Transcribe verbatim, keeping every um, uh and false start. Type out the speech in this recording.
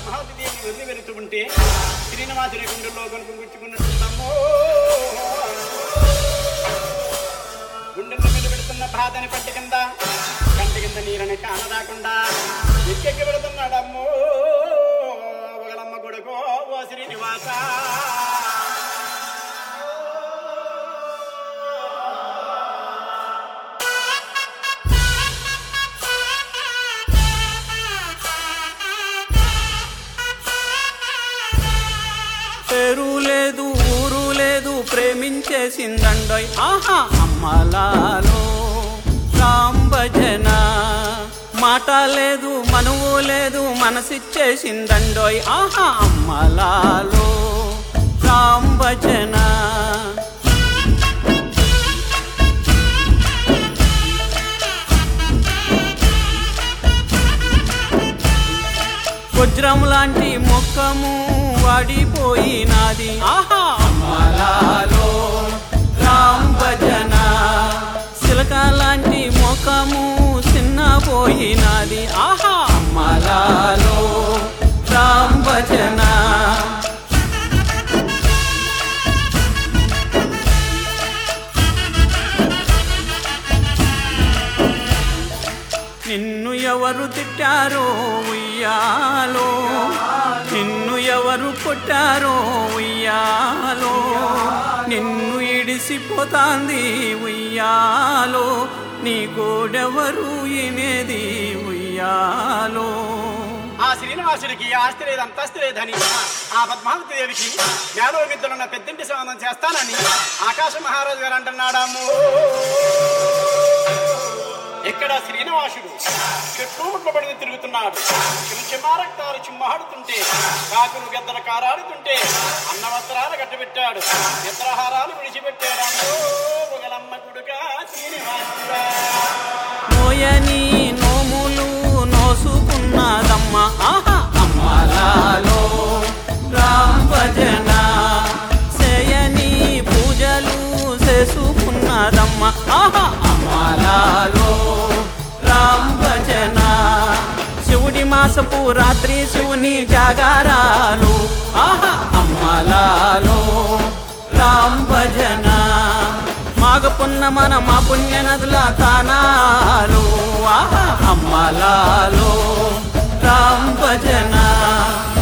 పద్మావతి దేవిని వదిలి వెళుతూ ఉంటే శ్రీనివాసుడి గుండెల్లో కొనుక్కు గుచ్చుకున్నట్టుందమ్మో. గుండెల మీద పెడుతున్న బాధని పట్టి కింద కంటి కింద నీరని కానరాకుండా ఎక్కెక్కి పెడుతున్నాడమ్మో. ఒకలమ్మ కొడుకో ఓ శ్రీనివాస. పేరు లేదు ఊరు లేదు ప్రేమించేసిందండోయ్ ఆహా అమ్మలాలో రామ్ భజన. మాట లేదు మనువు లేదు మనసిచ్చేసిందండోయ్ ఆహా అమ్మలాలో రామ్ భజన. వజ్రం లాంటి ముఖము వాడిపోయినాది ఆహా అమ్మలాలో రామ్ భజన. సిలక లాంటి ముఖము చిన్నపోయినాది ఆహా అమ్మలాలో రామ్ భజన. నిన్ను ఎవరు తిట్టారో ఉయ్యాలో, నిన్ను ఎవరు కొట్టారో ఉయ్యాలో, నిన్ను ఇడిసిపోతాంది ఉయ్యాలో, నీ గోడెవరు ఇనేది ఉయ్యాలో. ఆ శ్రీనివాసుడికి ఆస్తి లేదు అంతస్తు లేదని ఆ పద్మావతి దేవికి మేలో మిద్దులున్న పెద్దింటి సంబంధం చేస్తానని ఆకాశ మహారాజు గారు అంటున్నాడమ్ము. ఇక్కడ శ్రీనివాసుడు చెట్లు ముట్ల పడి తిరుగుతున్నాడు. చిమారక్తాలు చిమ్మహాడుతుంటే కాకులు గెద్దల కారాడుతుంటే అన్నవస్త్రాలు కట్టబెట్టాడు, నిద్రహారాలు విడిచిపెట్టాడు. ఒకలమ్మ గుడుగా శ్రీనివాసుడా. నోయని నోములు నోసుకున్నదమ్మ ఆహా అమ్మలాలో రామ్ భజన. చేయని పూజలు చేసుకున్నదమ్మ ఆహా అమ్మలాలో రామ్ భజన. శివుడి మాసపు రాత్రి శివుని జాగారాలు ఆహా అమ్మలాలో రామ్ భజన. మాగపున్న మన మా పుణ్య నదుల తానాలు ఆహా అమ్మలాలో రామ్ భజన.